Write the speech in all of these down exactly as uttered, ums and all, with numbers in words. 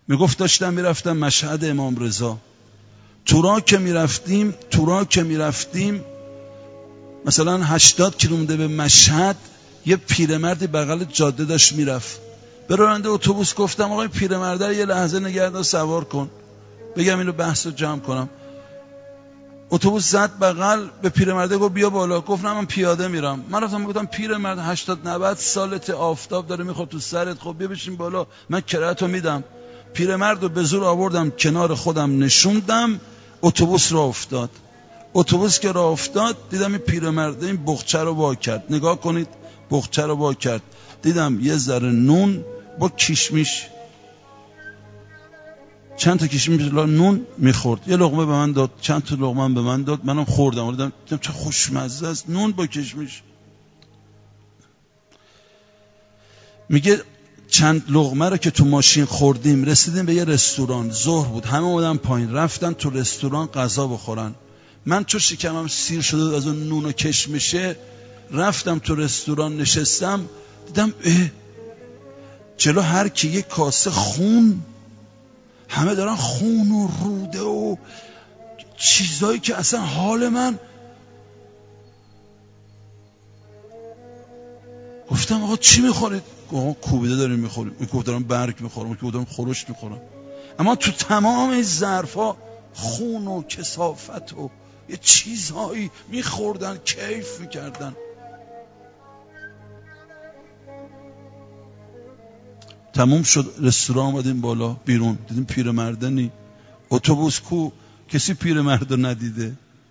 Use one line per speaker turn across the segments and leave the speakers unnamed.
میگفت داشتم میرفتم مشهد امام رضا، تو راه که میرفتیم تو راه که میرفتیم مثلا هشتاد کیلومتر به مشهد یه پیرمردی بغل جاده داشت میرفت. به راننده اتوبوس گفتم آقای پیرمرد رو یه لحظه نگهدار سوار کن بگم اینو بحث رو جمع کنم. اتوبوس زد بغل، به پیرمرده گفت بیا بالا. گفت نه من پیاده میرم. من رفتم گفتم پیرمرد هشتاد نود سالته، آفتاب داره میخواد تو سرت، خب بیا بشین بالا من کرایه‌تو میدم. پیرمرد رو به زور آوردم کنار خودم نشوندم، اتوبوس راه افتاد. اتوبوس که راه افتاد دیدم این پیرمرد این بخچه رو وا کرد. نگاه کنید بخچه رو وا کرد، دیدم یه ذره نون با کشمش، چند تا کشمش نون میخورد، یه لقمه به من داد، چند تا لقمه به من داد، منم خوردم. دیدم چه خوشمزه است نون با کشمش. میگه چند لقمه رو که تو ماشین خوردیم رسیدیم به یه رستوران، ظهر بود، همه اومدن پایین رفتن تو رستوران غذا بخورن. من چون شکمم سیر شده از اون نون و کشمشه رفتم تو رستوران نشستم، دیدم اه جلو هر کی یک کاسه خون، همه دارن خون و روده و چیزایی که اصلا حال من. گفتم آقا چی میخورید؟ آقا کوبیده داریم میخوریم. میگفتم دارم برگ میخورم، میگفتم دارم خورشت میخورم. اما تو تمام این ظرفا خون و کثافت و یه چیزهایی میخوردن، کیف میکردن. تموم شد رستوران، آمدیم بالا بیرون دیدیم پیرمرده نی. اتوبوس کو؟ کسی پیرمرد رو ندیده.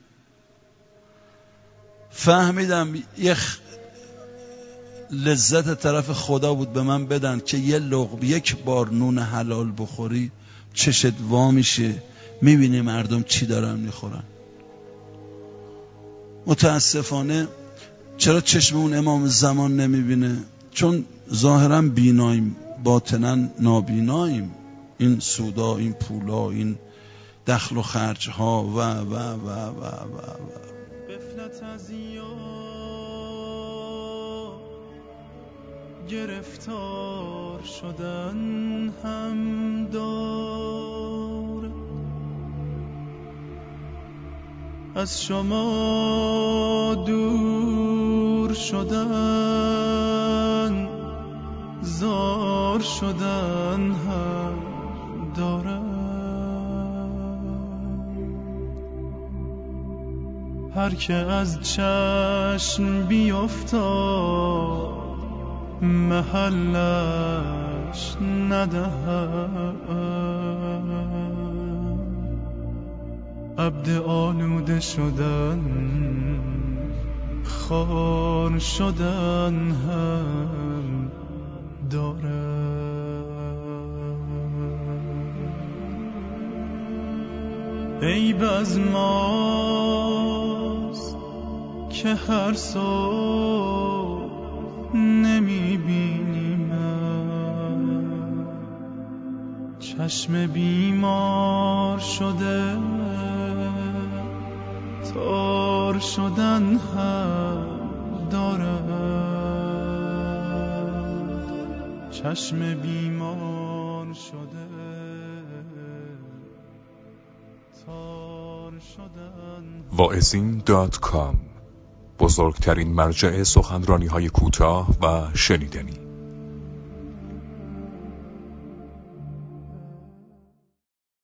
فهمیدم یه لذت طرف خدا بود به من بدن که یه لقمه یک بار نون حلال بخوری چشت وا میشه، میبینی مردم چی دارن میخورن. متاسفانه چرا چشم اون امام زمان نمیبینه؟ چون ظاهرا بیناییم باطنا نابیناییم. این سودا، این پولا، این دخل و خرج ها و و و و و و
غفلت از یاد گرفتار شدن هم دار، از شما دور شدن زار شدن هم دارد. هر که از چشم بیفتاد محلش ندهد، عبد آلوده شدن خار شدن هم دارد. عیب از ماست که هر صبح نمیبینیم، چشم بیمار شده تار شدن هم دارد. چشم بیمار شده تار شدن.
واعظین دات کام، بزرگترین مرجع سخنرانی های کوتاه و شنیدنی.